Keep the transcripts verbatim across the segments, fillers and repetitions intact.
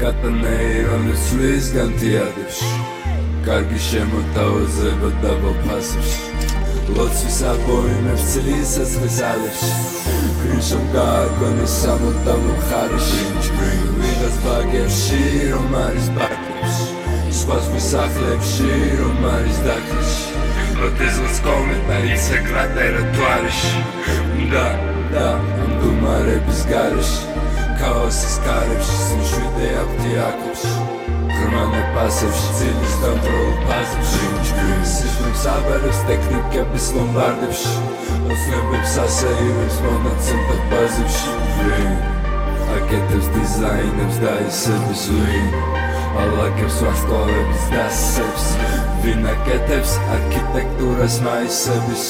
კატანეირონის ცვლის განთიადებში კარგი შემოთავაზება დაბალფასებში ლოცვის აბოინებს ცლის საცხის ალებში გრიშომ გააგონეს სამუდამო მხარეში ვიღაც ბაგებში რომ არის ბაკებში სხვას ვისახლებში რომ არის დაქრიში როდესაც კომენტა იცეკლატერა თვარეში და და მდუმარების გარეში ქაოსის კარებში სიმშვიდე აფთი აკებში ღრმანა პასებში ძილის დამპროულ ფაზებში სისხლის აბარებს ტექნიკების ლომბარდებში ოცნებებს ასეირებს მონაცემთა ბაზებში აკეთებს დიზაინებს და ისების ვინ ალაგებს ვარსკვლავების დასებს ვინ აკეთებს არქიტექტურას მაისების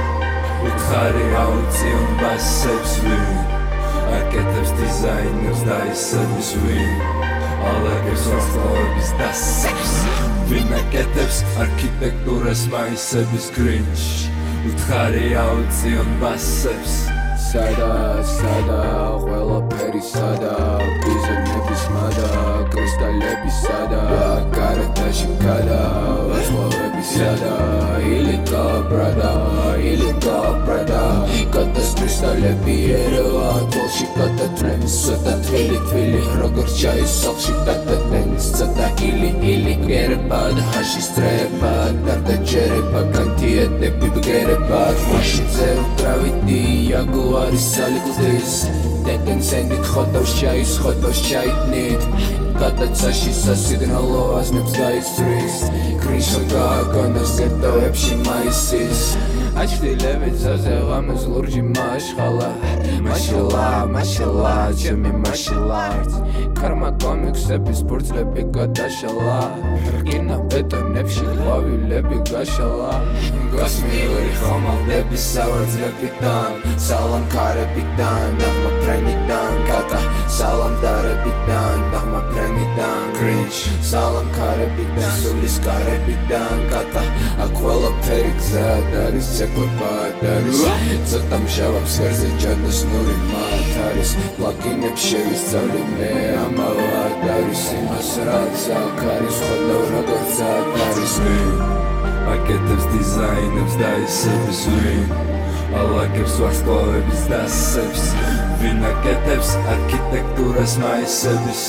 უთხარი აუციონ ბასებს ვინ აკეთებს დიზაინებს და ისების ვინ ალაგებს ვარსკვლავების დასებს ვინ აკეთებს არქიტექტურას მაისების გრინჩი უთხარი აუციონ ბასებს სადა სადა ყველაფერი სადა ბიზნესის მადა კრისტალები სადა გარეთაში გადა ვარსკვლავები სადა ილიკა ბრადა ილიკა ბრადა კატას კრისტალები ერევა თვალში გადატრემს ცოტა თვილი თვილი როგორც ჩაის სახლში გადადენის ცოტა ილი ილი გერება და ჰაში სტრება დარდა ჯერება განთიადები ბგერება მაშინზე უკრავითი იაგო არის სალიკუდის დედენ სენდით ხოტავს ჩაის ხოტავს ჩაიტნით გადაცაში სასიგნალო აზნებს გაისწრის კრიშო გააგონოს ზერტოებში მაისის აჩtildeებით ზაზე ღამეს ლურჯი მაშხალა მაშალა მაშალა ჩემი მაშალარც კარმა კომიქსების ბურთლები გადაშალა რკინა ბეტონებში ყვავილები გაშალა გასმიური ხომალდების სავარძლებიდან სალამ ქარებიდან ნაღმა ფრენიდან კატა სალამ დარებიდან ნაღმა ფრენიდან გრინჩ სალამ ქარებიდან სულის კარებიდან კატა აქ ყველაფერი გზად არის ცეკვება არის ცოტა მჟავებს ღერზე ჯადოსნური მათ არის ლაკინებს შევისწავლე მე ამავად არის იმას რაც აქ არის ხედავ როგორც აქ არის აკეთებს დიზაინებს და ისების ვინ ალაგებს ვარსკვლავების დასებს ვინ აკეთებს არქიტექტურას მაისების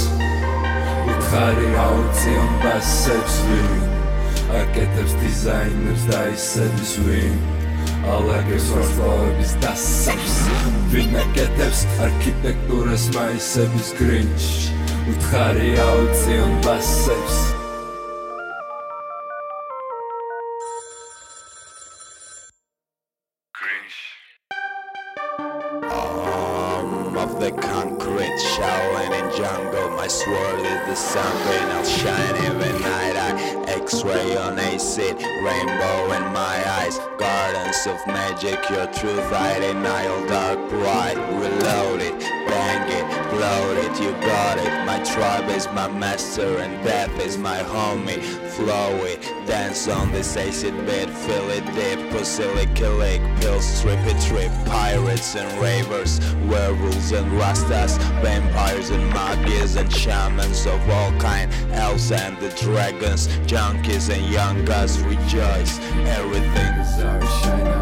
უთხარი აუციონ ბასებს ვინ აკეთებს დიზაინებს და ისების ვინ ალაგებს ვარსკვლავების დასებს ვინ აკეთებს არქიტექტურას მაისების გრინჩი უთხარი აუციონ ბასებს Of the concrete, showering in jungle. My sword is the sunbeam, I'll shine even night. I X-ray on acid, rainbow in my eyes. Gardens of magic, your truth hiding. I'll dark bright, reload it, bang it, bloat it. You got it. My tribe is my master, and death is my homie. Flow it, dance on this acid bed, feel it deep. Pussy lick a lick, pills trip it trip. Pirates and ravers, werewolves and rastas, vampires and magias and shamans of all kind, elves and the dragons, junkies and young guys rejoice. Everything is our shine.